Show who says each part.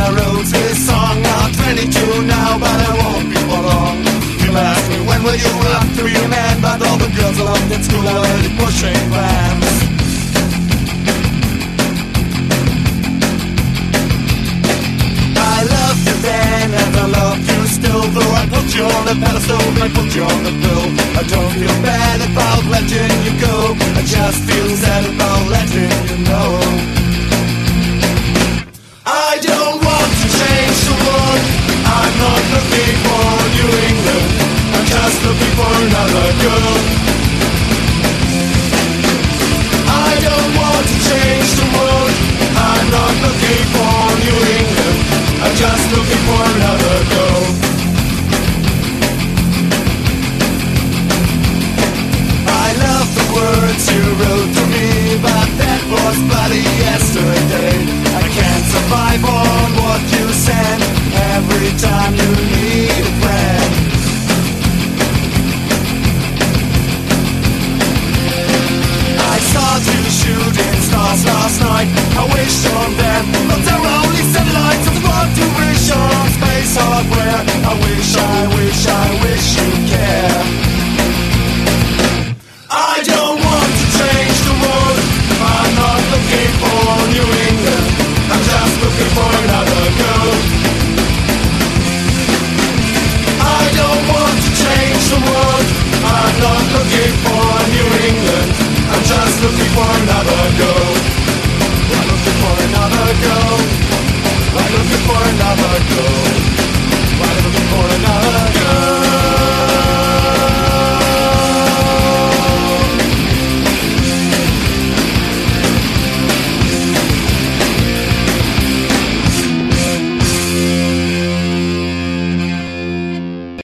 Speaker 1: I wrote this song. I'm 22 now, but I won't be for long. People ask me, when will you grow up to be a man? But all the girls I loved in school are already pushing plans. I loved you then, and I love you still. Though I put you on the pedestal, I put you on the pill. I don't feel bad about letting you go. I just feel sad about letting you know. I don't want to change the world. I'm not looking for New England. I'm just looking for another girl. I don't want to change the world. I'm not looking for New England. I'm just looking for another girl. I love the words you wrote to me, but that was bloody yesterday. I can't survive on what you send every time you need a friend. I saw two shooting stars last night. I wished on them, but there were only satellites of the world to wish on space hardware. I wish you care. I don't want to change the world. I'm not looking for New England. I'm just looking for another girl. I don't want to change the world. I'm not looking for New England. I'm just looking for another girl. I'm looking for another girl. I'm looking for another girl.